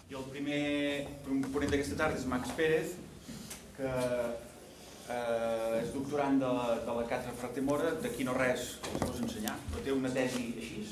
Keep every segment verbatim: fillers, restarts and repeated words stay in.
I el primer ponent d'aquesta tarda és Max Pérez, que eh, és doctorant de la, de la Càtedra Ferrater Mora, d'aquí no res els pots ensenyar, però té una tesi així,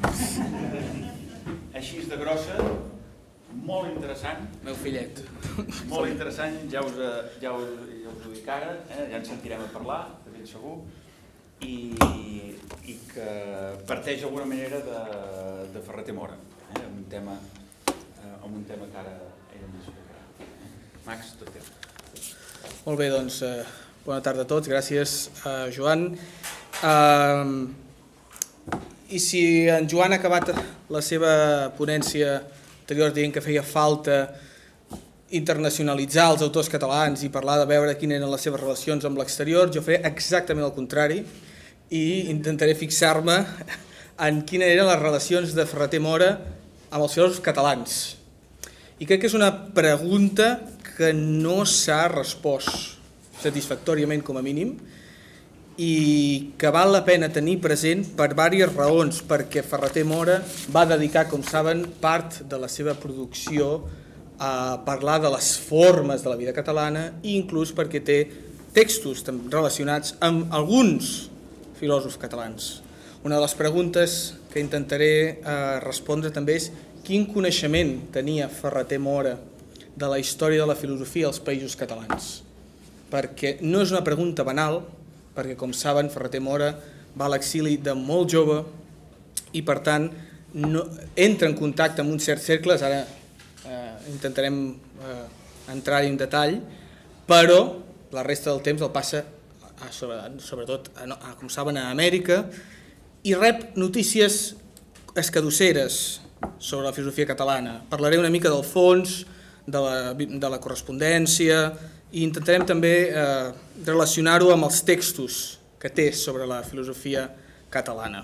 així de grossa, molt interessant. Meu fillet. Molt interessant, ja us, ja us, ja us ho dic ara, eh? Ja ens sentirem a parlar, de ben segur, i, i que parteix d'alguna manera de, de Ferrater Mora, eh? amb, un tema, eh, amb un tema que ara ell ens explicarà. Max, tot teu. Molt bé, doncs, eh, bona tarda a tots, gràcies, eh, Joan. Eh, I si en Joan ha acabat la seva ponència anterior dient que feia falta internacionalitzar els autors catalans i parlar de veure quines eren les seves relacions amb l'exterior, jo faré exactament el contrari i intentaré fixar-me en quines eren les relacions de Ferrater Mora amb els filòsofs catalans. I crec que és una pregunta que no s'ha respost satisfactòriament com a mínim i que val la pena tenir present per diverses raons, perquè Ferrater Mora va dedicar, com saben, part de la seva producció a parlar de les formes de la vida catalana i inclús perquè té textos relacionats amb alguns filòsofs catalans. Una de les preguntes que intentaré eh, respondre també és quin coneixement tenia Ferrater Mora de la història de la filosofia als països catalans. Perquè no és una pregunta banal, perquè com saben Ferrater Mora va a l'exili de molt jove i per tant no, entra en contacte amb uns certs cercles, ara eh, intentarem eh, entrar-hi en detall, però la resta del temps el passa a, sobre, sobretot, a, a, com saben, a Amèrica i rep notícies escadusseres sobre la filosofia catalana. Parlaré una mica del fons, de la, de la correspondència i intentarem també eh, relacionar-ho amb els textos que té sobre la filosofia catalana.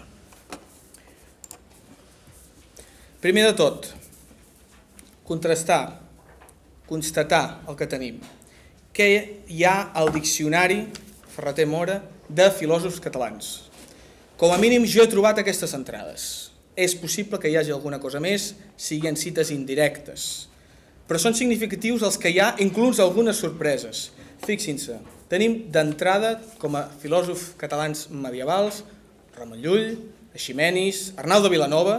Primer de tot, contrastar, constatar el que tenim. Què hi ha al diccionari Ferrater Mora de filòsofs catalans? Com a mínim jo he trobat aquestes entrades. És possible que hi hagi alguna cosa més, siguin cites indirectes. Però són significatius els que hi ha, inclús algunes sorpreses. Fixin-se, tenim d'entrada com a filòsofs catalans medievals Ramon Llull, Eiximenis, Arnau de Vilanova,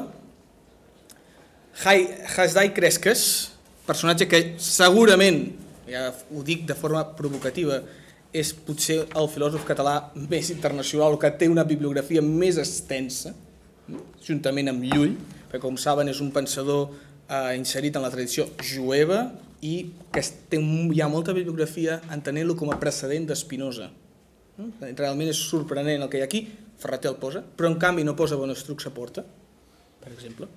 Hasdai Cresques, personatge que segurament, ja ho dic de forma provocativa, és potser el filòsof català més internacional o que té una bibliografia més extensa, juntament amb Llull, perquè com saben és un pensador eh, inserit en la tradició jueva i que té, hi ha molta bibliografia entenent-lo com a precedent d'Espinosa. Realment és sorprenent el que hi ha aquí, Ferrater el posa, però en canvi no posa Bonestruc Saporta, per exemple.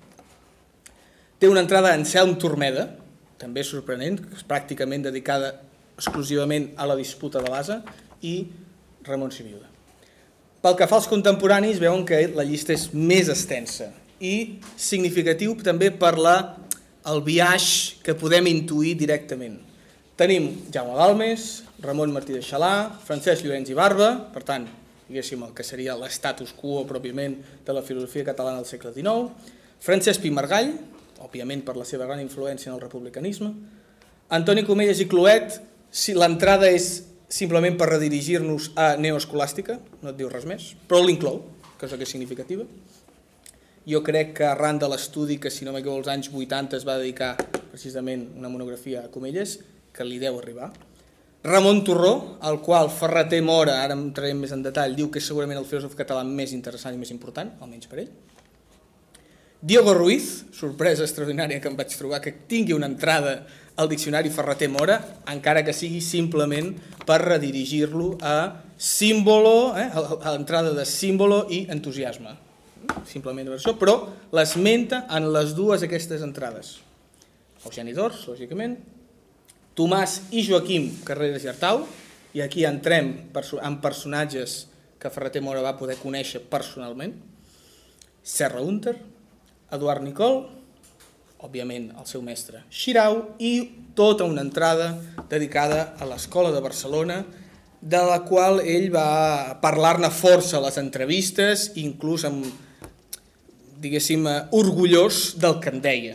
Té una entrada en Anselm Turmeda, també sorprenent, que és pràcticament dedicada exclusivament a la disputa de l'Asa, i Ramon Sibiuda. Pel que fa als contemporanis, veuen que la llista és més extensa i significatiu també per la, el biaix que podem intuir directament. Tenim Jaume Balmes, Ramon Martí de Xalà, Francesc Llorenç i Barba, per tant, diguéssim, el que seria l'estatus quo pròpiament de la filosofia catalana del segle dinou, Francesc Pi Margall, òbviament per la seva gran influència en el republicanisme, Antoni Comelles i Cloet, si l'entrada és simplement per redirigir-nos a neoescolàstica, no et diu res més, però l'inclou, cosa que és significativa. Jo crec que arran de l'estudi que, si no m'equivoco, als anys vuitanta es va dedicar precisament una monografia a Comelles, que li deu arribar. Ramon Torró, el qual Ferrater Mora, ara entrarem més en detall, diu que és segurament el filòsof català més interessant i més important, almenys per ell. Diego Ruiz, sorpresa extraordinària que em vaig trobar, que tingui una entrada al diccionari Ferrater Mora, encara que sigui simplement per redirigir-lo a símbolo, eh, a l'entrada de símbolo i entusiasme. Simplement per això, però l'esmenta en les dues aquestes entrades. Eugeni d'Ors, lògicament, Tomàs i Joaquim Carreras i Artau, i aquí entrem en personatges que Ferrater Mora va poder conèixer personalment, Serra Hunter, Eduard Nicol, òbviament el seu mestre Xirau, i tota una entrada dedicada a l'Escola de Barcelona, de la qual ell va parlar-ne força a les entrevistes, inclús amb, diguéssim, orgullós del que en deia.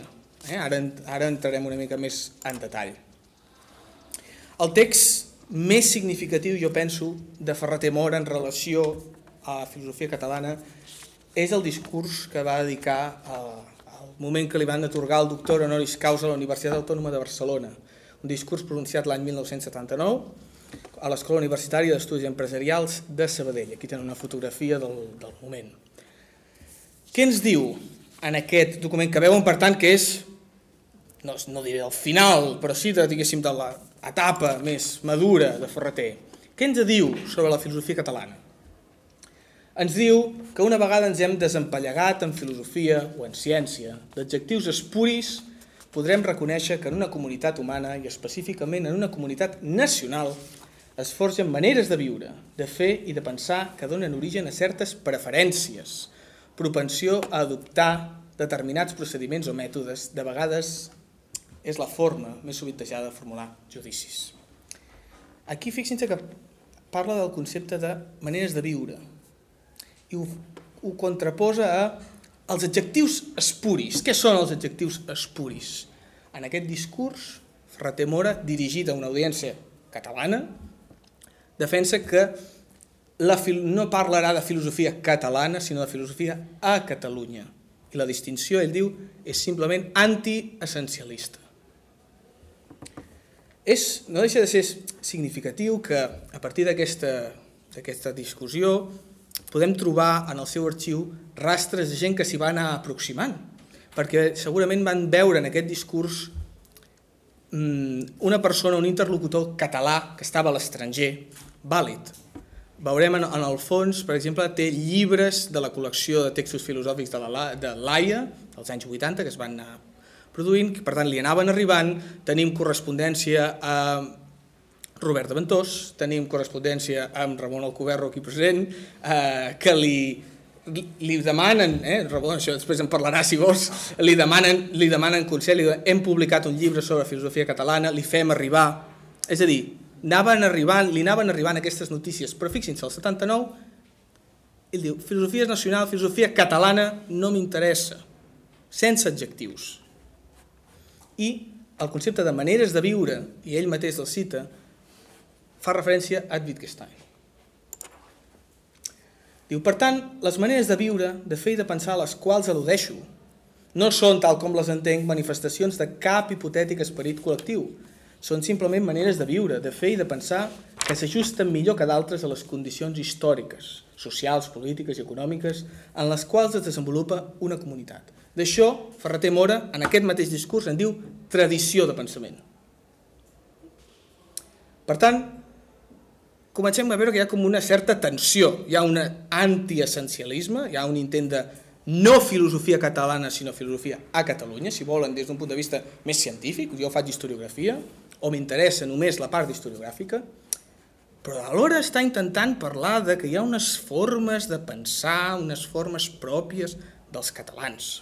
Eh? Ara, ara entrarem una mica més en detall. El text més significatiu, jo penso, de Ferrater Mora en relació a la filosofia catalana és el discurs que va dedicar al moment que li van atorgar el doctor honoris causa a la Universitat Autònoma de Barcelona. Un discurs pronunciat l'any mil nou-cents setanta-nou a l'Escola Universitària d'Estudis Empresarials de Sabadell. Aquí tenen una fotografia del, del moment. Què ens diu en aquest document que veuen, per tant, que és, no, no diré el final, però sí de, diguéssim, de l'etapa més madura de Ferrater? Què ens diu sobre la filosofia catalana? Ens diu que una vegada ens hem desempallegat en filosofia o en ciència d'adjectius espuris, podrem reconèixer que en una comunitat humana, i específicament en una comunitat nacional, es forgen maneres de viure, de fer i de pensar que donen origen a certes preferències, propensió a adoptar determinats procediments o mètodes, de vegades és la forma més sovintejada de formular judicis. Aquí fixin-se que parla del concepte de maneres de viure i ho, ho contraposa a els adjectius espuris. Què són els adjectius espuris? En aquest discurs, Ferrater Mora, dirigit a una audiència catalana, defensa que la fil... no parlarà de filosofia catalana, sinó de filosofia a Catalunya. I la distinció, ell diu, és simplement antiessencialista. És, no deixa de ser significatiu que, a partir d'aquesta d'aquesta discussió, podem trobar en el seu arxiu rastres de gent que s'hi va anar aproximant, perquè segurament van veure en aquest discurs una persona, un interlocutor català que estava a l'estranger, vàlid. Veurem en el fons, per exemple, té llibres de la col·lecció de textos filosòfics de l'Aia, dels anys vuitanta, que es van anar produint, per tant li anaven arribant. Tenim correspondència a Robert de Ventós, tenim correspondència amb Ramon Alcoverro, aquí present, eh, que li, li demanen, eh, Ramon, això després en parlarà si vols, li demanen, li demanen consell, li diuen, hem publicat un llibre sobre filosofia catalana, li fem arribar, és a dir, anaven arribant, li anaven arribant aquestes notícies, però fixin-se, el setanta-nou, ell diu, filosofia nacional, filosofia catalana no m'interessa, sense adjectius. I el concepte de maneres de viure, i ell mateix el cita, fa referència a Wittgenstein. Diu, per tant, les maneres de viure, de fer i de pensar a les quals al·ludeixo no són, tal com les entenc, manifestacions de cap hipotètic esperit col·lectiu. Són simplement maneres de viure, de fer i de pensar que s'ajusten millor que d'altres a les condicions històriques, socials, polítiques i econòmiques en les quals es desenvolupa una comunitat. D'això, Ferrater Mora, en aquest mateix discurs, en diu tradició de pensament. Per tant, comencem a veure que hi ha com una certa tensió, hi ha un antiessencialisme, hi ha un intent de no filosofia catalana, sinó filosofia a Catalunya, si volen, des d'un punt de vista més científic, jo faig historiografia, o m'interessa només la part historiogràfica, però alhora està intentant parlar de que hi ha unes formes de pensar, unes formes pròpies dels catalans.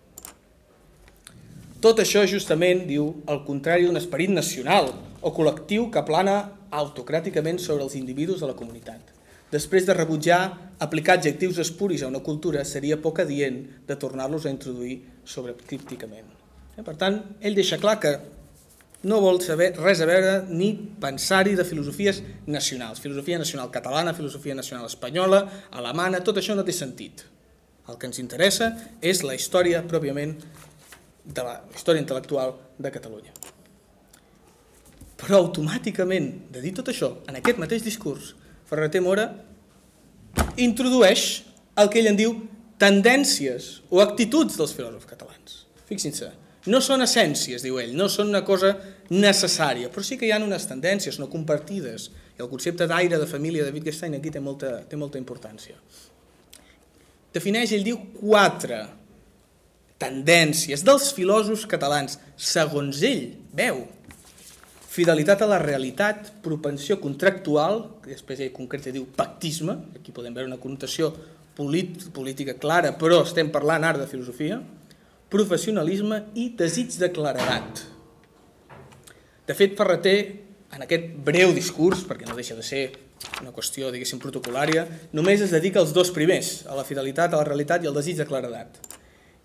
Tot això, justament, diu, al contrari d'un esperit nacional o col·lectiu que plana autocràticament sobre els individus de la comunitat. Després de rebutjar aplicar adjectius espuris a una cultura, seria poc adient de tornar-los a introduir sobrecrípticament. Per tant, ell deixa clar que no vol saber res a veure ni pensar-hi de filosofies nacionals. Filosofia nacional catalana, filosofia nacional espanyola, alemana, tot això no té sentit. El que ens interessa és la història pròpiament de la història intel·lectual de Catalunya. Però automàticament, de dir tot això, en aquest mateix discurs, Ferrater Mora introdueix el que ell en diu tendències o actituds dels filòsofs catalans. Fixin-se, no són essències, diu ell, no són una cosa necessària, però sí que hi ha unes tendències no compartides. I el concepte d'aire de família de Wittgenstein aquí té molta, té molta importància. Defineix, ell diu, quatre tendències dels filòsofs catalans, segons ell, veu, fidelitat a la realitat, propensió contractual, que després ell concreta diu pactisme, aquí podem veure una connotació política clara, però estem parlant ara de filosofia, professionalisme i desig de claredat. De fet, Ferrater, en aquest breu discurs, perquè no deixa de ser una qüestió, diguéssim, protocolària, només es dedica als dos primers, a la fidelitat, a la realitat i al desig de claredat.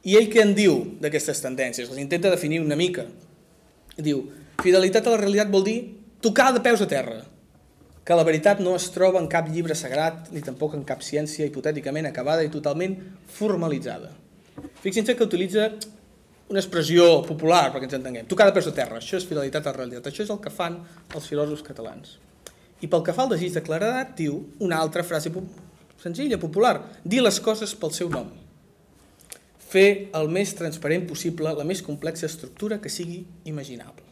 I ell què en diu d'aquestes tendències? Les intenta definir una mica. Diu, fidelitat a la realitat vol dir tocar de peus a terra, que la veritat no es troba en cap llibre sagrat ni tampoc en cap ciència hipotèticament acabada i totalment formalitzada. Fixin-se que utilitza una expressió popular perquè ens entenguem. Tocar de peus a terra, això és fidelitat a la realitat. Això és el que fan els filòsofs catalans. I pel que fa al desig de claredat, diu una altra frase senzilla, popular, dir les coses pel seu nom. Fer el més transparent possible la més complexa estructura que sigui imaginable.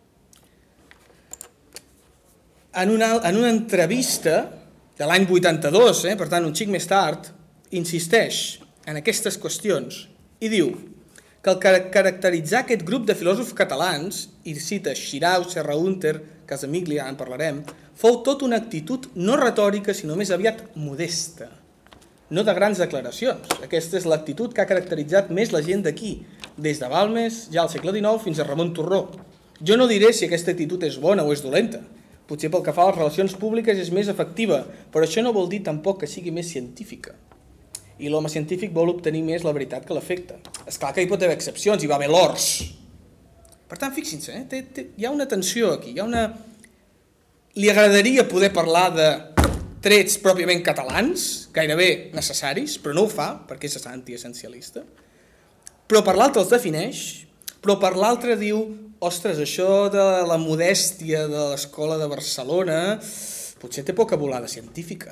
En una, en una entrevista de l'any vuitanta-dos, eh, per tant un xic més tard, insisteix en aquestes qüestions i diu que el caracteritzar aquest grup de filòsofs catalans, i cita Xirau, Serrahunter, Casamiglia, en parlarem, fou tot una actitud no retòrica, sinó més aviat modesta, no de grans declaracions. Aquesta és l'actitud que ha caracteritzat més la gent d'aquí, des de Balmes, ja al segle dinou, fins a Ramon Turró. Jo no diré si aquesta actitud és bona o és dolenta. Potser pel que fa a les relacions públiques és més efectiva, però això no vol dir tampoc que sigui més científica. I l'home científic vol obtenir més la veritat que l'afecta. És clar que hi pot haver excepcions, hi va haver l'Ors. Per tant, fixin-se, eh? té, té, hi ha una tensió aquí, hi ha una... Li agradaria poder parlar de trets pròpiament catalans, gairebé necessaris, però no ho fa, perquè és antiessencialista. Però per l'altre els defineix, però per l'altre diu, ostres, això de la modèstia de l'escola de Barcelona potser té poca volada científica.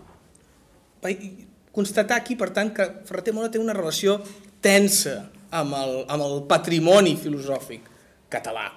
Constatar aquí, per tant, que Ferrater Mora té una relació tensa amb el, amb el patrimoni filosòfic català.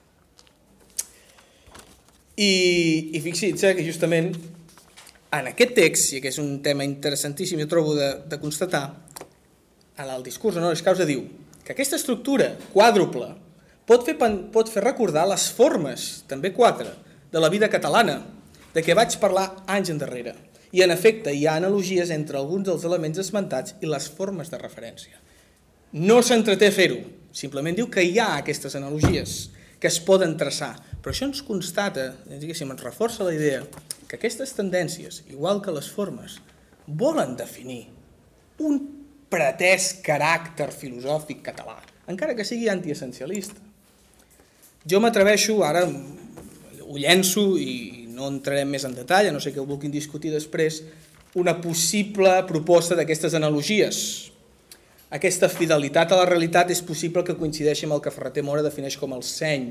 I, i fixin-se que justament en aquest text, i que és un tema interessantíssim, jo trobo de, de constatar, en el discurs honoris causa diu que aquesta estructura quàdruple pot fer, pot fer recordar les formes, també quatre, de la vida catalana, de què vaig parlar anys endarrere. I en efecte hi ha analogies entre alguns dels elements esmentats i les formes de referència. No s'entreté a fer-ho, simplement diu que hi ha aquestes analogies que es poden traçar, però això ens constata, diguéssim, ens reforça la idea que aquestes tendències, igual que les formes, volen definir un pretès caràcter filosòfic català, encara que sigui antiessencialista. Jo m'atreveixo, ara ho llenço i no entrarem més en detall, a no sé que ho vulguin discutir després, una possible proposta d'aquestes analogies. Aquesta fidelitat a la realitat és possible que coincideixi amb el que Ferrater Mora defineix com el seny.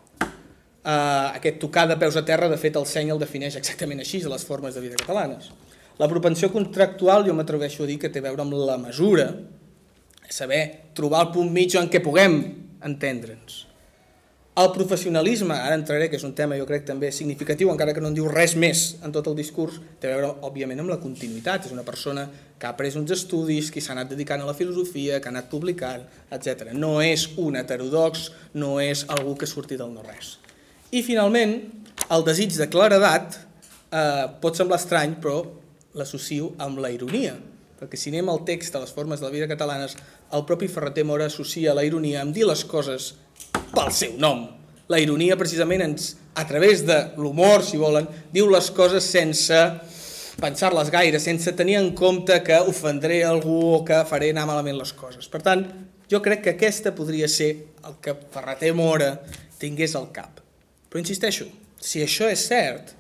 Uh, aquest tocar de peus a terra, de fet el seny el defineix exactament així, a les formes de vida catalanes. La propensió contractual jo m'atreveixo a dir que té a veure amb la mesura, saber trobar el punt mig en què puguem entendre'ns. El professionalisme, ara entraré, que és un tema jo crec també significatiu, encara que no en diu res més en tot el discurs, té a veure òbviament amb la continuïtat. És una persona que ha pres uns estudis, que s'ha anat dedicant a la filosofia, que ha anat publicant, etcètera. No és un heterodox, no és algú que surti del no-res. I finalment, el desig de claredat eh, pot semblar estrany, però l'associo amb la ironia, perquè si anem al text de les formes de la vida catalanes, el propi Ferrater Mora associa la ironia amb dir les coses pel seu nom. La ironia precisament ens, a través de l'humor, si volen, diu les coses sense pensar-les gaire, sense tenir en compte que ofendré algú o que faré anar malament les coses. Per tant, jo crec que aquesta podria ser el que Ferrater Mora tingués al cap. Però insisteixo, si això és cert,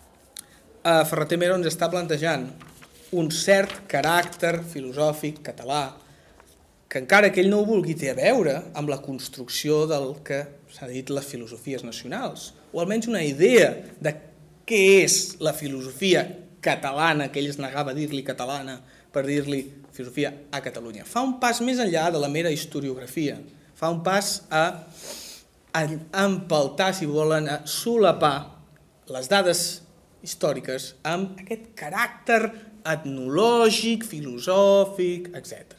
eh, Ferrater Mora ens està plantejant un cert caràcter filosòfic català que encara que ell no ho vulgui té a veure amb la construcció del que s'ha dit les filosofies nacionals, o almenys una idea de què és la filosofia catalana, que ell es negava a dir-li catalana per dir-li filosofia a Catalunya. Fa un pas més enllà de la mera historiografia, fa un pas a, a empaltar, si volen, a solapar les dades històriques amb aquest caràcter etnològic, filosòfic, etcètera.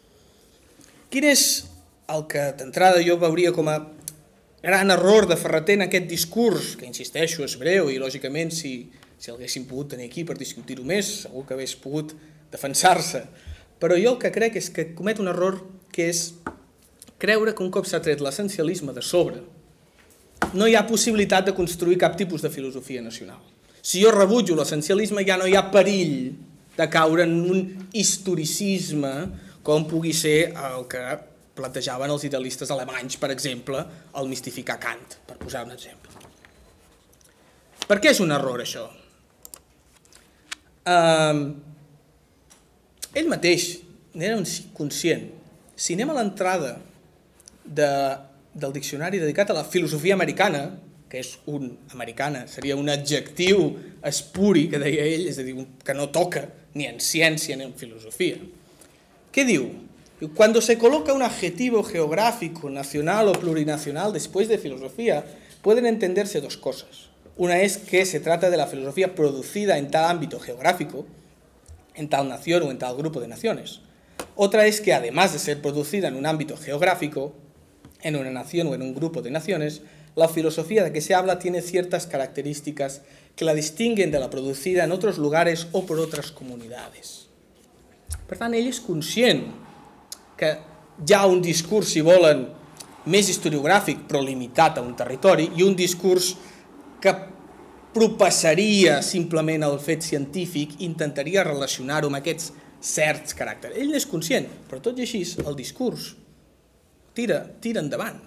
Quin és el que d'entrada jo veuria com a gran error de Ferrater en aquest discurs, que insisteixo és breu i lògicament si, si l'haguéssim pogut tenir aquí per discutir-ho més, segur que hagués pogut defensar-se, però jo el que crec és que comet un error que és creure que un cop s'ha tret l'essencialisme de sobre no hi ha possibilitat de construir cap tipus de filosofia nacional. Si jo rebutjo l'essencialisme ja no hi ha perill de caure en un historicisme com pugui ser el que plantejaven els idealistes alemanys, per exemple, el mistificar Kant, per posar un exemple. Per què és un error, això? Um, ell mateix n'era conscient. Si anem a l'entrada de, del diccionari dedicat a la filosofia americana, que és un americana, seria un adjectiu espuri, que deia ell, és a dir, que no toca ni en ciència ni en filosofia. ¿Qué diu? Cuando se coloca un adjetivo geográfico, nacional o plurinacional después de filosofía, pueden entenderse dos cosas. Una es que se trata de la filosofía producida en tal ámbito geográfico, en tal nación o en tal grupo de naciones. Otra es que, además de ser producida en un ámbito geográfico, en una nación o en un grupo de naciones, la filosofía de que se habla tiene ciertas características que la distinguen de la producida en otros lugares o por otras comunidades. Per tant, ell és conscient que hi ha un discurs, si volen, més historiogràfic, però limitat a un territori, i un discurs que propassaria simplement el fet científic, intentaria relacionar-ho amb aquests certs caràcters. Ell és conscient, però tot i així, el discurs tira, tira endavant.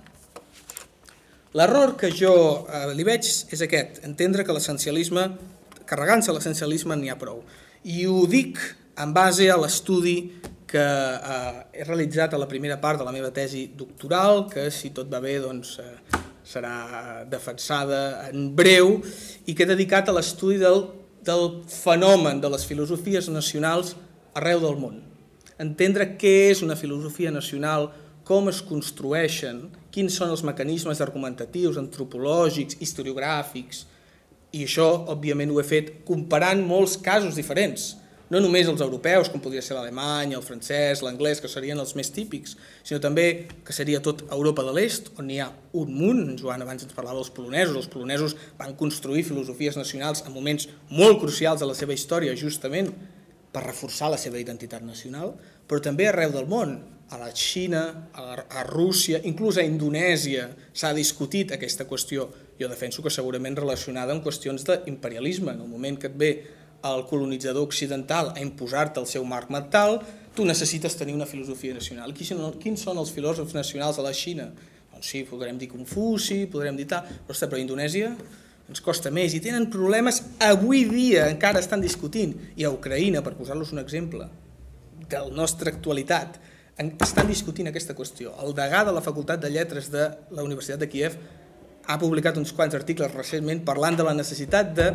L'error que jo eh, li veig és aquest, entendre que l'essencialisme, carregant-se l'essencialisme n'hi ha prou. I ho dic en base a l'estudi que eh, he realitzat a la primera part de la meva tesi doctoral, que si tot va bé doncs, eh, serà defensada en breu, i que he dedicat a l'estudi del, del fenomen de les filosofies nacionals arreu del món. Entendre què és una filosofia nacional, com es construeixen, quins són els mecanismes argumentatius, antropològics, historiogràfics, i això, òbviament, ho he fet comparant molts casos diferents, no només els europeus, com podria ser l'alemany, el francès, l'anglès, que serien els més típics, sinó també que seria tot Europa de l'Est, on n'hi ha un munt. En Joan abans ens parlava dels polonesos. Els polonesos van construir filosofies nacionals en moments molt crucials de la seva història, justament per reforçar la seva identitat nacional, però també arreu del món, a la Xina, a Rússia, inclús a Indonèsia s'ha discutit aquesta qüestió. Jo defenso que segurament relacionada amb qüestions d'imperialisme. En el moment que et ve el colonitzador occidental a imposar-te el seu marc mental, tu necessites tenir una filosofia nacional. Quins són els filòsofs nacionals a la Xina? Doncs sí, podrem dir Confuci, podrem dir tal, però, ostres, però a Indonèsia ens costa més i tenen problemes, avui dia encara estan discutint, i a Ucraïna, per posar-los un exemple de la nostra actualitat, estan discutint aquesta qüestió. El degà de la Facultat de Lletres de la Universitat de Kíev ha publicat uns quants articles recentment parlant de la necessitat de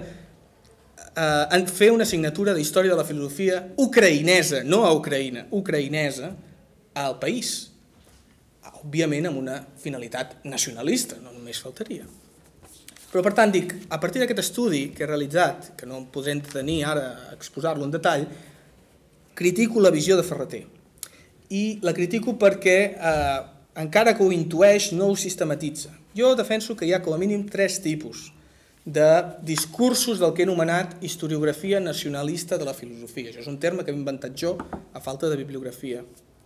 eh, fer una assignatura d'història de la filosofia ucraïnesa, no a Ucraïna, ucraïnesa, al país. Òbviament amb una finalitat nacionalista, no només faltaria. Però per tant dic, a partir d'aquest estudi que he realitzat, que no em podré tenir ara a exposar-lo en detall, critico la visió de Ferrater. I la critico perquè, eh, encara que ho intueix, no ho sistematitza. Jo defenso que hi ha com a mínim tres tipus de discursos del que he anomenat historiografia nacionalista de la filosofia. Això és un terme que he inventat jo a falta de bibliografia.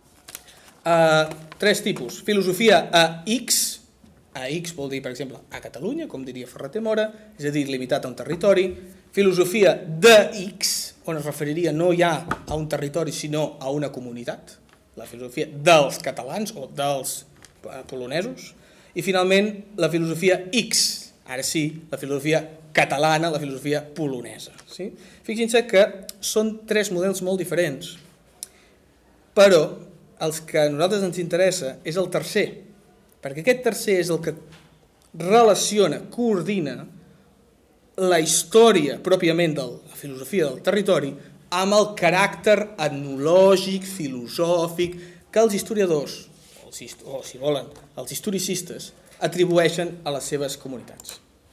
Uh, tres tipus. Filosofia a X. A X vol dir, per exemple, a Catalunya, com diria Ferrater Mora, és a dir, limitat a un territori. Filosofia de X, on es referiria no ja a un territori, sinó a una comunitat. La filosofia dels catalans o dels polonesos. I finalment, la filosofia X, ara sí, la filosofia catalana, la filosofia polonesa. Sí? Fixin-se que són tres models molt diferents, però els que a nosaltres ens interessa és el tercer, perquè aquest tercer és el que relaciona, coordina la història pròpiament de la filosofia del territori amb el caràcter etnològic, filosòfic, que els historiadors, o si volen, els historicistes, atribueixen a les seves comunitats.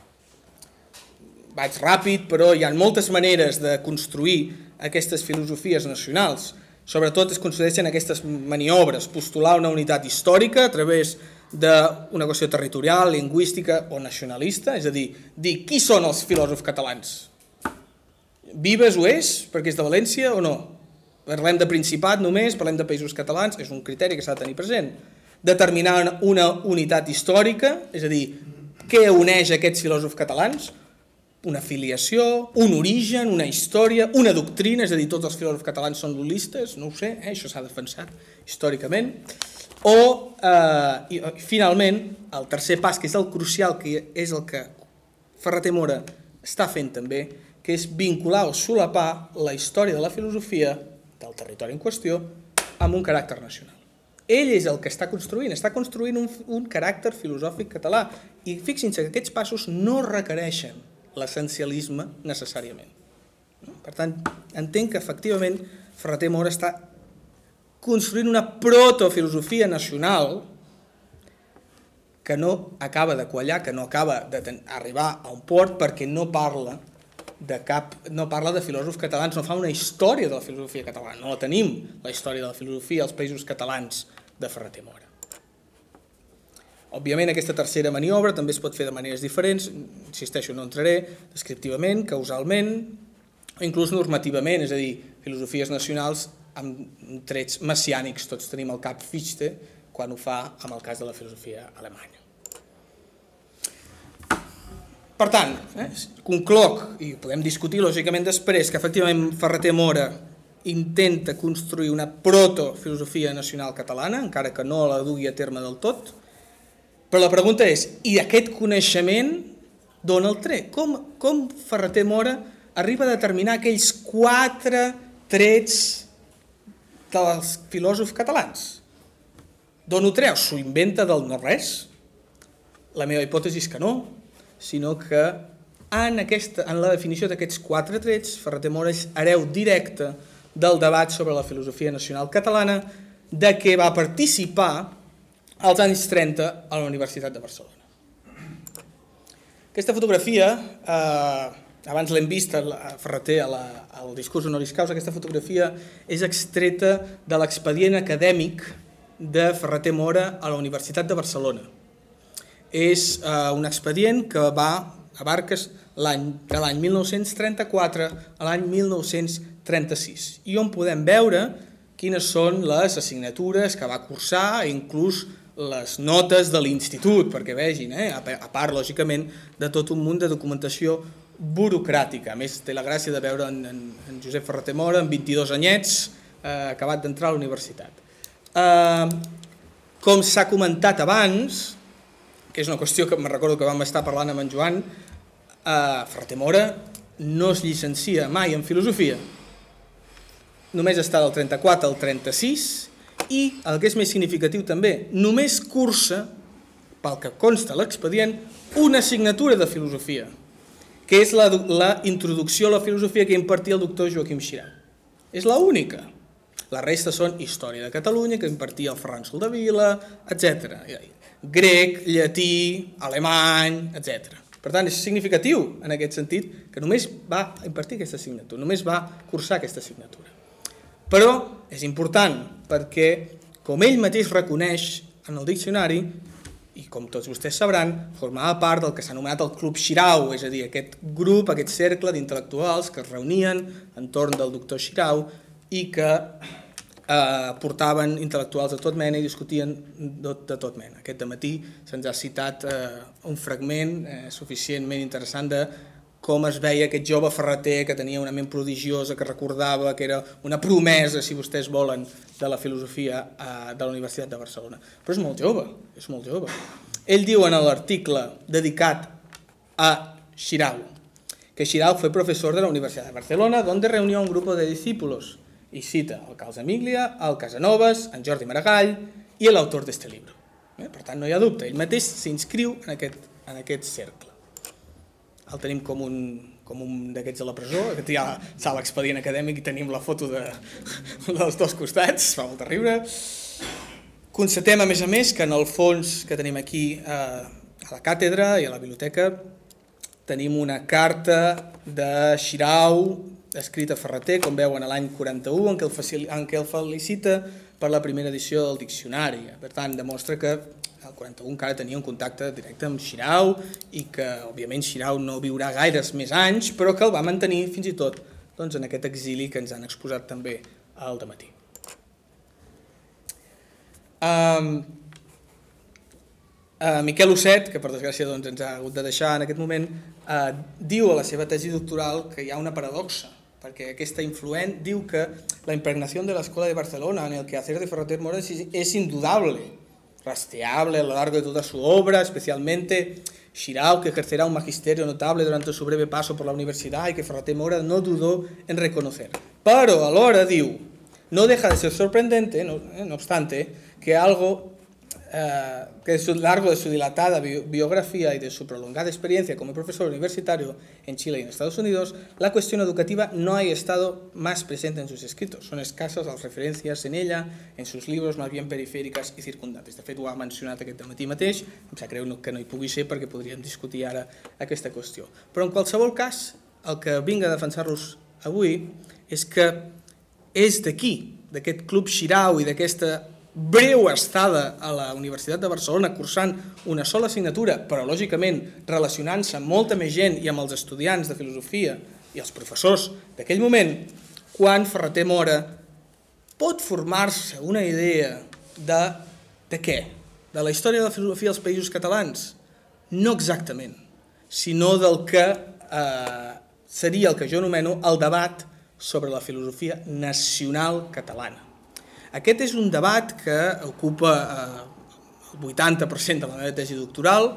Vaig ràpid, però hi ha moltes maneres de construir aquestes filosofies nacionals. Sobretot es construeixen aquestes maniobres, postular una unitat històrica a través d'una qüestió territorial, lingüística o nacionalista, és a dir, dir qui són els filòsofs catalans. Vives ho és, perquè és de València o no? Parlem de Principat només, parlem de països catalans, és un criteri que s'ha de tenir present. Determinar una unitat històrica, és a dir, què uneix aquests filòsofs catalans? una filiació, un origen, una història, una doctrina, és a dir, tots els filòsofs catalans són lulistes, no ho sé, eh? Això s'ha defensat històricament, o, eh, i, finalment, el tercer pas, que és el crucial, que és el que Ferrater Mora està fent també, que és vincular o solapar la història de la filosofia del territori en qüestió amb un caràcter nacional. Ell és el que està construint, està construint un, un caràcter filosòfic català, i fixin-se que aquests passos no requereixen l'essencialisme necessàriament. Per tant, entenc que efectivament Ferrater Mora està construint una protofilosofia nacional que no acaba de quallar, que no acaba d'arribar a un port perquè no parla de cap, no parla de filòsofs catalans, no fa una història de la filosofia catalana, no la tenim, la història de la filosofia als països catalans de Ferrater Mora. Òbviament, aquesta tercera maniobra també es pot fer de maneres diferents, insisteixo, no entraré, descriptivament, causalment, o inclús normativament, és a dir, filosofies nacionals amb trets messiànics. Tots tenim al cap Fichte quan ho fa amb el cas de la filosofia alemanya. Per tant, eh, concloc, i podem discutir lògicament després, que efectivament Ferrater Mora intenta construir una protofilosofia nacional catalana, encara que no la dugui a terme del tot. Però la pregunta és, i aquest coneixement d'on el trec? Com, com Ferrater Mora arriba a determinar aquells quatre trets dels filòsofs catalans? D'on ho treu? S'ho inventa del no-res? La meva hipòtesi és que no, sinó que en, aquesta, en la definició d'aquests quatre trets, Ferrater Mora és hereu directe del debat sobre la filosofia nacional catalana, de què va participar als anys trenta a la Universitat de Barcelona. Aquesta fotografia, eh, abans l'hem vist a Ferrater al discurs honoris causa, aquesta fotografia és extreta de l'expedient acadèmic de Ferrater Mora a la Universitat de Barcelona. És eh, un expedient que va abarca l'any de l'any mil nou-cents trenta-quatre a l'any mil nou-cents trenta-sis i on podem veure quines són les assignatures que va cursar, inclús les notes de l'institut, perquè vegin, eh? a part, lògicament, de tot un munt de documentació burocràtica. A més, té la gràcia de veure en, en, en Josep Ferrater Mora, amb vint-i-dos anyets, eh, acabat d'entrar a la universitat. Eh, com s'ha comentat abans, que és una qüestió que me'n recordo que vam estar parlant amb en Joan, eh, Ferrater Mora no es llicencia mai en filosofia. Només està del trenta-quatre al trenta-sis, i, el que és més significatiu també, només cursa, pel que consta l'expedient, una assignatura de filosofia, que és la, la introducció a la filosofia que impartia el doctor Joaquim Xirau. És l'única. La resta són història de Catalunya, que impartia el Ferran Soldevila, etcètera. Grec, llatí, alemany, etcètera. Per tant, és significatiu en aquest sentit que només va impartir aquesta assignatura, només va cursar aquesta assignatura. Però és important perquè, com ell mateix reconeix en el diccionari, i com tots vostès sabran, formava part del que s'ha anomenat el Club Xirau, és a dir, aquest grup, aquest cercle d'intel·lectuals que es reunien entorn del doctor Xirau i que eh, portaven intel·lectuals de tot mena i discutien de, de tot mena. Aquest dematí se'ns ha citat eh, un fragment eh, suficientment interessant de com es veia aquest jove Ferrater que tenia una ment prodigiosa, que recordava que era una promesa, si vostès volen, de la filosofia de la Universitat de Barcelona. Però és molt jove, és molt jove. Ell diu en l'article dedicat a Xirau, que Xirau fue profesor de la Universidad de Barcelona, donde reunió un grupo de discípulos, y cita al Carles Emiglia, al Casanovas, en Jordi Maragall i l'autor d'este llibre. Per tant, no hi ha dubte, ell mateix s'inscriu en aquest, en aquest cercle. El tenim com un, com un d'aquests a la presó, que hi ha sala expedient acadèmic i tenim la foto de, dels dos costats, fa molt de riure. Constatem, a més a més, que en el fons que tenim aquí eh, a la càtedra i a la biblioteca tenim una carta de Xirau, escrita a Ferrater, com veuen, a l'any quaranta-u, en què, el facil... en què el felicita per la primera edició del diccionari. Per tant, demostra que el quaranta-u encara tenia un contacte directe amb Xirau i que, òbviament, Xirau no viurà gaires més anys, però que el va mantenir fins i tot doncs, en aquest exili que ens han exposat també al dematí. Um, Uh, Miquel Osset, que per desgràcia doncs, ens ha hagut de deixar en aquest moment, uh, diu a la seva tesi doctoral que hi ha una paradoxa, perquè aquesta influent diu que la impregnació de l'escola de Barcelona en el quehacer de Ferrater Mora es indudable, rastreable a lo largo de toda su obra, especialmente Xirau, que ejercerá un magisterio notable durante su breve paso por la universidad y que Ferrater Mora no dudó en reconocer. Pero alhora diu, no deja de ser sorprendente, no, no obstante, que algo eh, que a lo largo de su dilatada bi biografía y de su prolongada experiencia como profesor universitario en Chile y en Estados Unidos, la cuestión educativa no haya estado más presente en sus escritos. Son escasas las referencias en ella, en sus libros más bien periféricas i circundantes. De fet, ho ha mencionat aquest matí mateix, em sap greu que no hi pugui ser perquè podríem discutir ara aquesta qüestió. Però en qualsevol cas, el que vinc a defensar-los avui és que és d'aquí, d'aquest Club Xirau i d'aquesta breu estada a la Universitat de Barcelona cursant una sola assignatura, però lògicament relacionant-se amb molta més gent i amb els estudiants de filosofia i els professors d'aquell moment, quan Ferrater Mora pot formar-se una idea de, de què? De la història de la filosofia als països catalans? No exactament, sinó del que eh, seria el que jo anomeno el debat sobre la filosofia nacional catalana. Aquest és un debat que ocupa eh, el vuitanta per cent de la meva tesi doctoral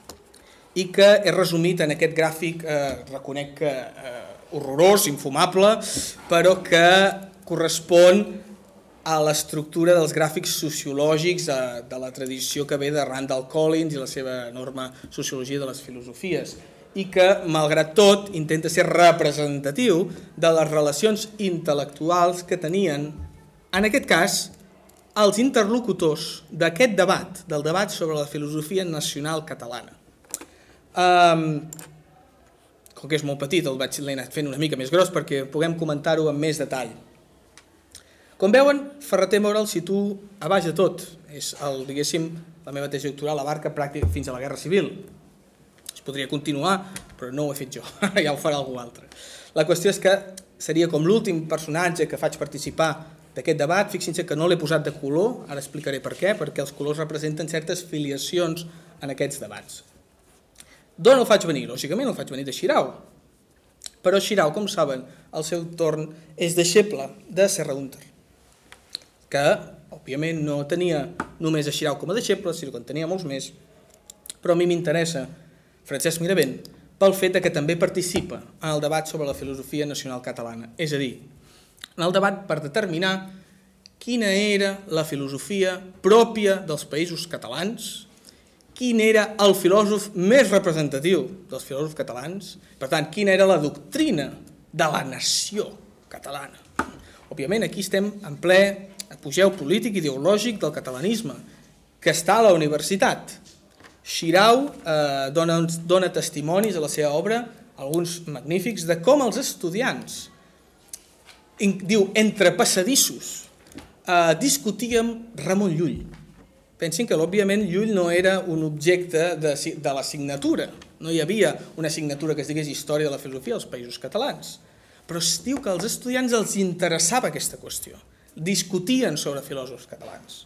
i que he resumit en aquest gràfic, eh, reconec que eh, horrorós, infumable, però que correspon a l'estructura dels gràfics sociològics de, de la tradició que ve de Randall Collins i la seva enorme sociologia de les filosofies, i que, malgrat tot, intenta ser representatiu de les relacions intel·lectuals que tenien, en aquest cas, els interlocutors d'aquest debat, del debat sobre la filosofia nacional catalana. Um, com que és molt petit, el vaig l'he anat fent una mica més gros perquè puguem comentar-ho amb més detall. Com veuen, Ferrater Mora el situo a baix de tot. És el, diguéssim, la meva tesi doctoral abarca pràcticament fins a la Guerra Civil. Es podria continuar, però no ho he fet jo, ja ho farà algú altre. La qüestió és que seria com l'últim personatge que faig participar d'aquest debat. Fixin-se que no l'he posat de color, ara explicaré per què, perquè els colors representen certes filiacions en aquests debats. D'on el faig venir? Lògicament el faig venir de Xirau. Però Xirau, com saben, al seu torn és deixeble de Serra-Húnter, que, òbviament, no tenia només a Xirau com a deixeble, sinó que en tenia molts més, però a mi m'interessa Francesc Miravent pel fet que també participa en el debat sobre la filosofia nacional catalana, és a dir, en el debat per determinar quina era la filosofia pròpia dels països catalans, quin era el filòsof més representatiu dels filòsofs catalans, per tant, quina era la doctrina de la nació catalana. Òbviament, aquí estem en ple apogeu polític i ideològic del catalanisme, que està a la universitat. Xirau eh, dona, dona testimonis a la seva obra, alguns magnífics, de com els estudiants, diu, entre passadissos, eh, discutíem Ramon Llull. Pensin que, òbviament, Llull no era un objecte de, de l'assignatura. No hi havia una assignatura que es digués Història de la filosofia als països catalans. Però es diu que als estudiants els interessava aquesta qüestió. Discutien sobre filòsofs catalans.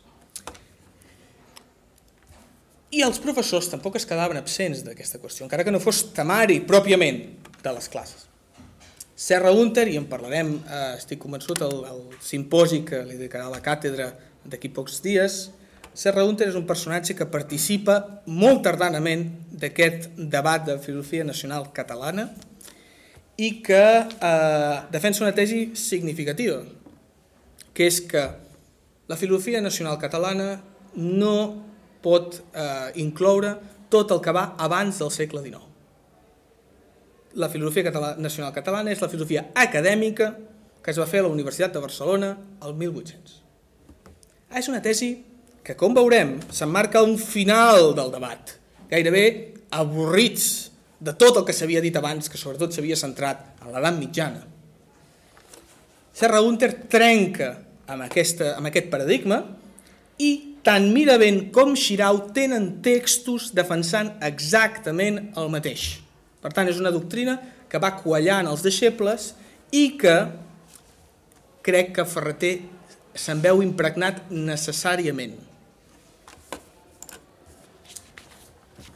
I els professors tampoc es quedaven absents d'aquesta qüestió, encara que no fos temari pròpiament de les classes. Serra-Húnter, i en parlarem, eh, estic convençut, el, el simposi que li dedicarà a la càtedra d'aquí pocs dies, Serra-Húnter és un personatge que participa molt tardanament d'aquest debat de filosofia nacional catalana i que eh, defensa una tesi significativa, que és que la filosofia nacional catalana no pot eh, incloure tot el que va abans del segle dinou. La filosofia catalana, nacional catalana és la filosofia acadèmica que es va fer a la Universitat de Barcelona el mil vuit-cents. És una tesi que, com veurem, s'emmarca a un final del debat, gairebé avorrits de tot el que s'havia dit abans, que sobretot s'havia centrat en l'edat mitjana. Serra-Húnter trenca amb, aquesta, amb aquest paradigma i tant Miravent com Xirau tenen textos defensant exactament el mateix. Per tant, és una doctrina que va quallant els deixebles i que crec que Ferrater se'n veu impregnat necessàriament.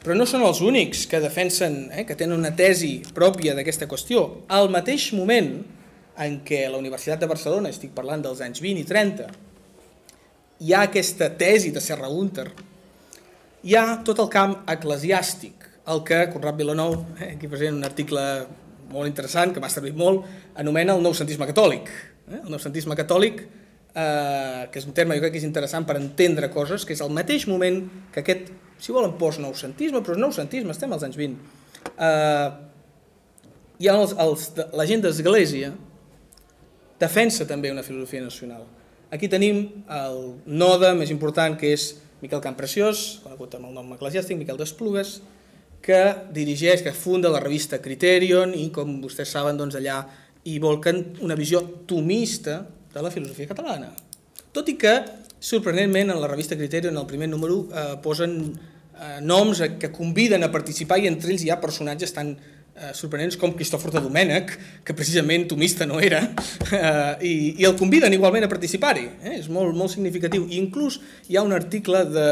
Però no són els únics que defensen, eh, que tenen una tesi pròpia d'aquesta qüestió. Al mateix moment en què la Universitat de Barcelona, estic parlant dels anys vint i trenta, hi ha aquesta tesi de Serra Húnter, hi ha tot el camp eclesiàstic, el que Conrad Vilanou, eh, aquí present un article molt interessant, que m'ha servit molt, anomena el noucentisme catòlic. Eh? El noucentisme catòlic, eh, que és un terme jo crec que és interessant per entendre coses, que és al mateix moment que aquest, si volen, post-noucentisme, però noucentisme, estem als anys vint, eh, hi ha els, els, la gent d'Església defensa també una filosofia nacional. Aquí tenim el node més important, que és Miquel Campreciós, conegut amb el nom eclesiàstic, Miquel d'Esplugues, que dirigeix, que funda la revista Criterion i, com vostès saben, doncs allà hi volquen una visió tomista de la filosofia catalana. Tot i que, sorprenentment, en la revista Criterion, en el primer número, eh, posen eh, noms que conviden a participar i entre ells hi ha personatges tan eh, sorprenents com Cristòfor de Domènech, que precisament tomista no era, eh, i, i el conviden igualment a participar-hi. Eh? És molt, molt significatiu. I inclús hi ha un article de...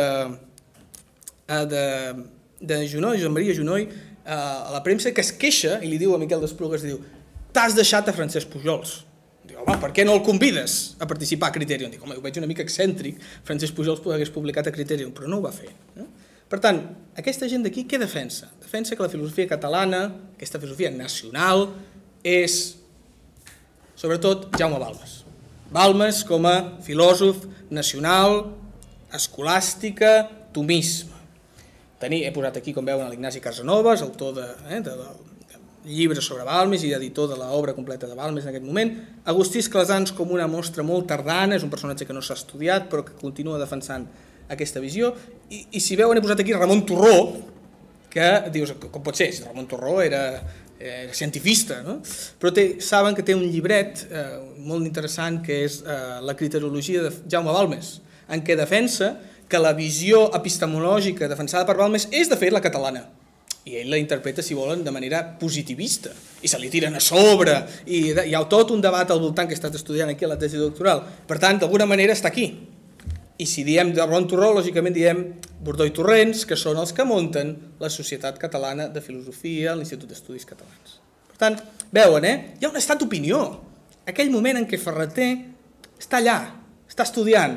Eh, de de Junoy, Joan Maria Junoy, eh, a la premsa, que es queixa i li diu a Miquel d'Esplugues, diu, t'has deixat a Francesc Pujols. Diu, home, per què no el convides a participar a Criterion? Dic, home, ho veig una mica excèntric, Francesc Pujols hagués publicat a Criterion, però no ho va fer. Eh? Per tant, aquesta gent d'aquí què defensa? Defensa que la filosofia catalana, aquesta filosofia nacional, és, sobretot, Jaume Balmes. Balmes com a filòsof nacional, escolàstica, tomisme. He posat aquí, com veuen, l'Ignasi Casanovas, autor de, eh, de, de llibres sobre Balmes i editor de l'obra completa de Balmes en aquest moment. Agustí Esclasans com una mostra molt tardana, és un personatge que no s'ha estudiat però que continua defensant aquesta visió. I, i si veuen, he posat aquí Ramon Torró, que dius, com pot ser? Si Ramon Torró era, era cientifista, no? Però té, saben que té un llibret eh, molt interessant que és eh, la criteriologia de Jaume Balmes, en què defensa que la visió epistemològica defensada per Balmes és, de fet, la catalana. I ell la interpreta, si volen, de manera positivista. I se li tiren a sobre, i hi ha tot un debat al voltant que he estat estudiant aquí a la tesi doctoral. Per tant, d'alguna manera està aquí. I si diem de Ramon Torró, lògicament diem Bordó i Torrents, que són els que munten la Societat Catalana de Filosofia, l'Institut d'Estudis Catalans. Per tant, veuen, eh? Hi ha un estat d'opinió. Aquell moment en què Ferrater està allà, està estudiant.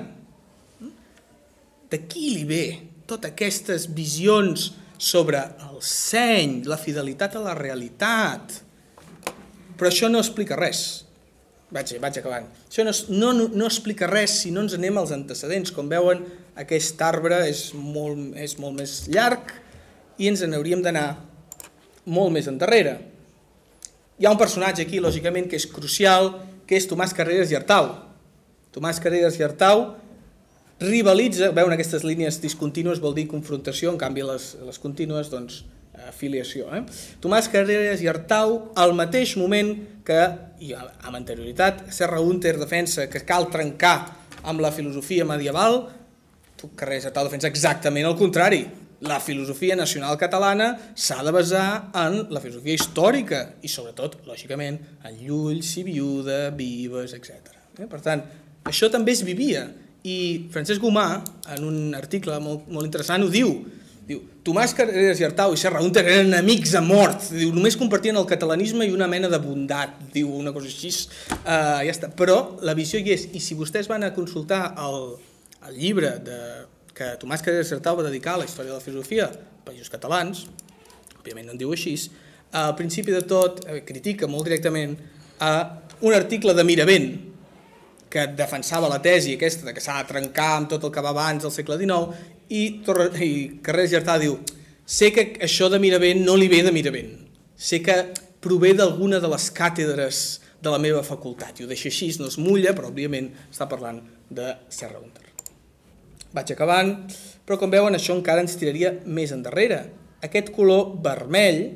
D'aquí li ve totes aquestes visions sobre el seny, la fidelitat a la realitat. Però això no explica res. Vaig, vaig acabant. Això no, no, no explica res si no ens anem als antecedents. Com veuen, aquest arbre és molt, és molt més llarg i ens n'hauríem d'anar molt més endarrere. Hi ha un personatge aquí, lògicament, que és crucial, que és Tomàs Carreras i Artau. Tomàs Carreras i Artau rivalitza, veuen aquestes línies discontínues vol dir confrontació, en canvi les, les contínues, doncs, afiliació. Eh? Tomàs Carreras i Artau, al mateix moment que, i amb anterioritat, Serra Húnter defensa que cal trencar amb la filosofia medieval, Carreras i Artau defensa exactament el contrari. La filosofia nacional catalana s'ha de basar en la filosofia històrica i, sobretot, lògicament, en Llull, Sibiuda, Vives, etcètera. Eh? Per tant, això també es vivia. I Francesc Gomà, en un article molt, molt interessant, ho diu. Diu, Tomàs Carreras i Artau i Serra Húnter eren enemics a mort. Diu, només compartien el catalanisme i una mena de bondat. Diu, una cosa així. Uh, ja està. Però la visió hi és. I si vostès van a consultar el, el llibre de, que Tomàs Carreras i Artau va dedicar a la història de la filosofia, Països Catalans, òbviament no en diu així, al principi de tot eh, critica molt directament a un article de Miravent, que defensava la tesi aquesta de que s'ha de trencar amb tot el que va abans del segle dinou, i, i Carreras i Artau diu, sé que això de Miravent no li ve de Miravent, sé que prové d'alguna de les càtedres de la meva facultat, i ho deixa així, no es mulla, però òbviament està parlant de Serra Húnter. Vaig acabant, però com veuen això encara ens tiraria més endarrere. Aquest color vermell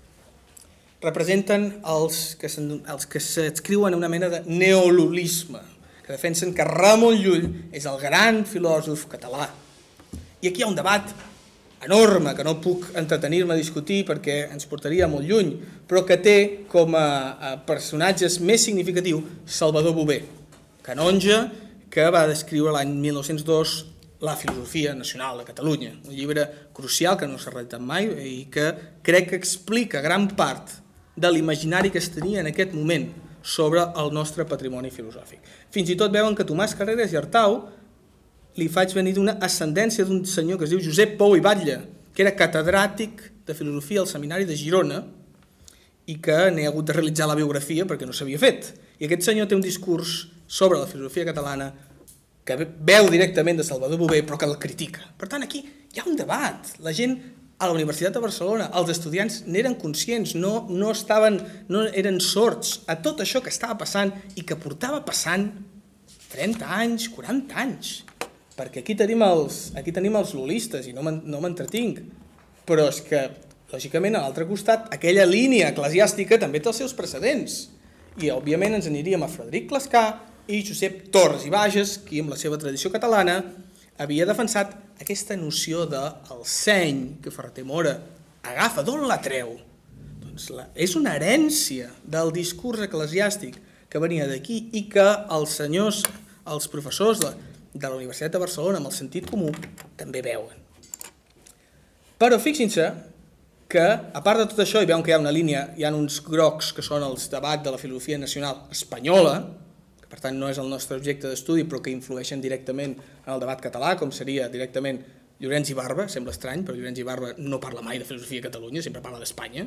representen els que, els que s'adscriuen a una mena de neolulisme, que defensen que Ramon Llull és el gran filòsof català. I aquí hi ha un debat enorme, que no puc entretenir-me a discutir perquè ens portaria molt lluny, però que té com a personatges més significatiu Salvador Bové, canonge, que va descriure l'any mil nou-cents dos La filosofia nacional de Catalunya, un llibre crucial que no s'ha reeditat mai i que crec que explica gran part de l'imaginari que es tenia en aquest moment sobre el nostre patrimoni filosòfic. Fins i tot veuen que Tomàs Carreras i Artau li faig venir d'una ascendència d'un senyor que es diu Josep Pou i Batlle, que era catedràtic de filosofia al seminari de Girona i que n'he hagut de realitzar la biografia perquè no s'havia fet. I aquest senyor té un discurs sobre la filosofia catalana que veu directament de Salvador Bover, però que el critica. Per tant, aquí hi ha un debat. La gent a la Universitat de Barcelona, els estudiants n'eren conscients, no, no, estaven, no eren sords a tot això que estava passant i que portava passant trenta anys, quaranta anys. Perquè aquí tenim els, aquí tenim els lulistes i no m'entretinc. Però és que, lògicament, a l'altre costat, aquella línia eclesiàstica també té els seus precedents. I, òbviament, ens aniríem a Frederic Clascà i Josep Torres i Bages, qui amb la seva tradició catalana havia defensat aquesta noció del seny que Ferrater Mora agafa. D'on la treu? Doncs la, és una herència del discurs eclesiàstic que venia d'aquí i que els senyors, els professors de, de la Universitat de Barcelona, amb el sentit comú, també veuen. Però fixin-se que, a part de tot això, hi veuen que hi ha una línia, hi ha uns grocs que són els debats de la filosofia nacional espanyola, que per tant no és el nostre objecte d'estudi, però que influeixen directament en el debat català, com seria directament Llorenç i Barba, sembla estrany, però Llorenç i Barba no parla mai de filosofia a Catalunya, sempre parla d'Espanya.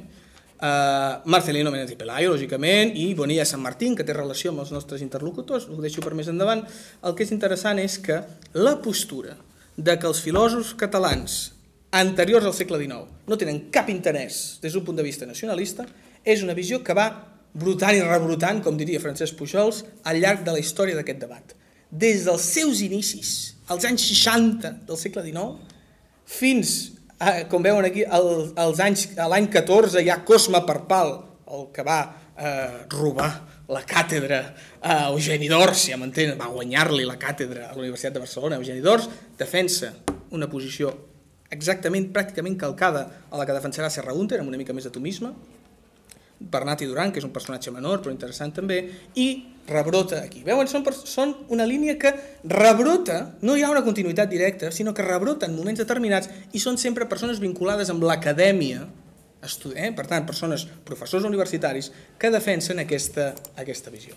Uh, Marcelino Menéndez y Pelayo, lògicament, i Bonilla San Martín, que té relació amb els nostres interlocutors, ho deixo per més endavant. El que és interessant és que la postura de que els filòsofs catalans anteriors al segle dinou no tenen cap interès des d'un punt de vista nacionalista és una visió que va brotant i rebrotant, com diria Francesc Pujols, al llarg de la història d'aquest debat. Des dels seus inicis, als anys seixanta del segle dinou, fins, a, com veuen aquí, al, als anys, a l'any catorze hi ha Cosme Parpal, el que va eh, robar la càtedra a Eugeni d'Ors, si ja m'entenen, va guanyar-li la càtedra a la Universitat de Barcelona. Eugeni d'Ors defensa una posició exactament, pràcticament calcada a la que defensarà Serra Húnter, amb una mica més d'atomisme, Bernat i Duran, que és un personatge menor però interessant també, i rebrota aquí. Veuen, són, són una línia que rebrota, no hi ha una continuïtat directa, sinó que rebrota en moments determinats i són sempre persones vinculades amb l'acadèmia, eh? Per tant, persones, professors universitaris, que defensen aquesta, aquesta visió.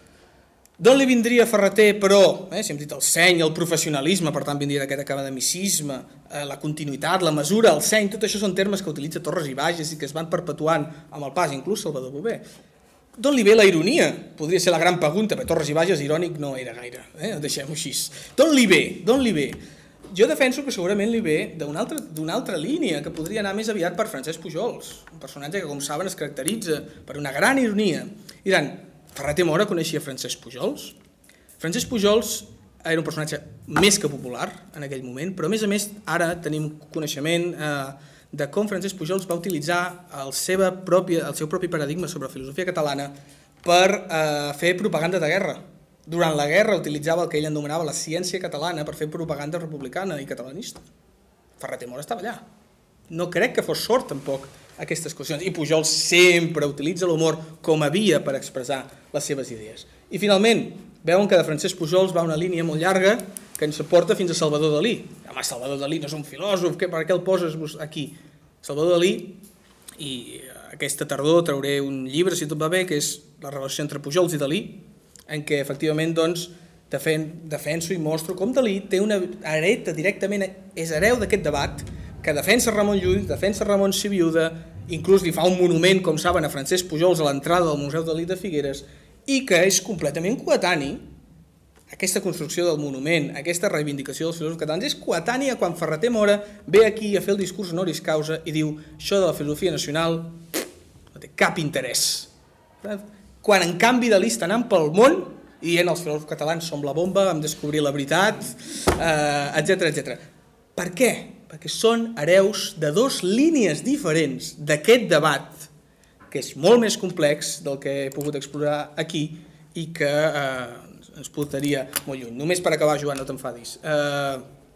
D'on li vindria Ferrater, però, eh, si hem dit el seny, el professionalisme, per tant vindria d'aquest academicisme, eh, la continuïtat, la mesura, el seny, tot això són termes que utilitza Torres i Bages i que es van perpetuant amb el pas, inclús Salvador Bover. D'on li ve la ironia? Podria ser la gran pregunta, perquè Torres i Bages irònic no era gaire, eh? Deixem-ho així. D'on li ve? D'on li ve? Jo defenso que segurament li ve d'una altra, d'una altra línia, que podria anar més aviat per Francesc Pujols, un personatge que, com saben, es caracteritza per una gran ironia. I diran, Ferrater Mora coneixia Francesc Pujols? Francesc Pujols era un personatge més que popular en aquell moment, però a més a més ara tenim coneixement eh, de com Francesc Pujols va utilitzar el, seva pròpia, el seu propi paradigma sobre la filosofia catalana per eh, fer propaganda de guerra. Durant la guerra utilitzava el que ell anomenava la ciència catalana per fer propaganda republicana i catalanista. Ferrater Mora estava allà. No crec que fos sort tampoc aquestes qüestions. I Pujol sempre utilitza l'humor com a via per expressar les seves idees. I finalment, veuen que de Francesc Pujols va una línia molt llarga que ens porta fins a Salvador Dalí. Home, Salvador Dalí no és un filòsof, per què el poses aquí? Salvador Dalí, i aquesta tardor trauré un llibre, si tot va bé, que és la relació entre Pujols i Dalí, en què efectivament doncs, defenso i mostro com Dalí té una hereta directament, és hereu d'aquest debat, que defensa Ramon Llull, defensa Ramon Sibiuda, inclús li fa un monument, com saben, a Francesc Pujols a l'entrada del Museu Dalí de Figueres, i que és completament coetani, aquesta construcció del monument, aquesta reivindicació dels filòsofs catalans, és coetània quan Ferrater Mora ve aquí a fer el discurs honoris causa i diu això de la filosofia nacional no té cap interès. Quan en canvi Dalí està anant pel món i dient els filòsofs catalans som la bomba, vam descobrir la veritat, etcètera, etcètera. Per què? Perquè són hereus de dues línies diferents d'aquest debat, que és molt més complex del que he pogut explorar aquí i que eh, ens portaria molt lluny. Només per acabar, Joan, no t'enfadis. Eh,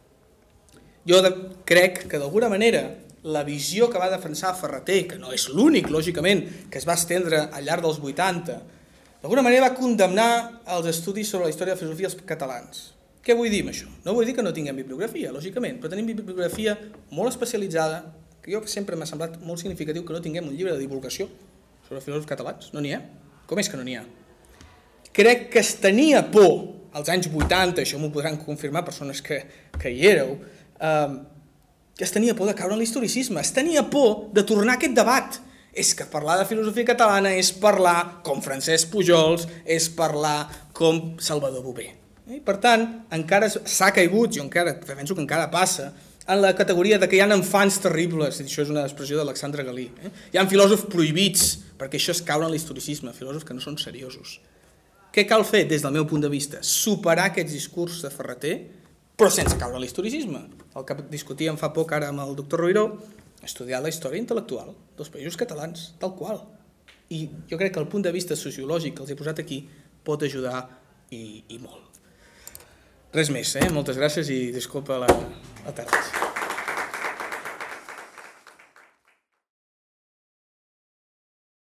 jo de, crec que d'alguna manera la visió que va defensar Ferrater, que no és l'únic, lògicament, que es va estendre al llarg dels vuitanta, d'alguna manera va condemnar els estudis sobre la història de la filosofia als catalans. Què vull dir amb això? No vull dir que no tinguem bibliografia, lògicament, però tenim bibliografia molt especialitzada, que jo sempre m'ha semblat molt significatiu que no tinguem un llibre de divulgació sobre filòsofs catalans. No n'hi ha. Com és que no n'hi ha? Crec que es tenia por als anys vuitanta, això m'ho podran confirmar persones que, que hi éreu, eh, que es tenia por de caure en l'historicisme, es tenia por de tornar a aquest debat. És que parlar de filosofia catalana és parlar com Francesc Pujols, és parlar com Salvador Bové. I per tant, encara s'ha caigut, jo encara penso que encara passa, en la categoria de que hi ha enfants terribles, això és una expressió d'Alexandre Galí. Eh? Hi ha filòsofs prohibits, perquè això és caure en l'historicisme, filòsofs que no són seriosos. Què cal fer des del meu punt de vista? Superar aquests discurs de Ferrater, però sense caure en l'historicisme. El que discutíem fa poc ara amb el doctor Roiró, estudiar la història intel·lectual dels països catalans, tal qual. I jo crec que el punt de vista sociològic que els he posat aquí pot ajudar i, i molt. Res més, eh? Moltes gràcies i disculpa la, la tarda.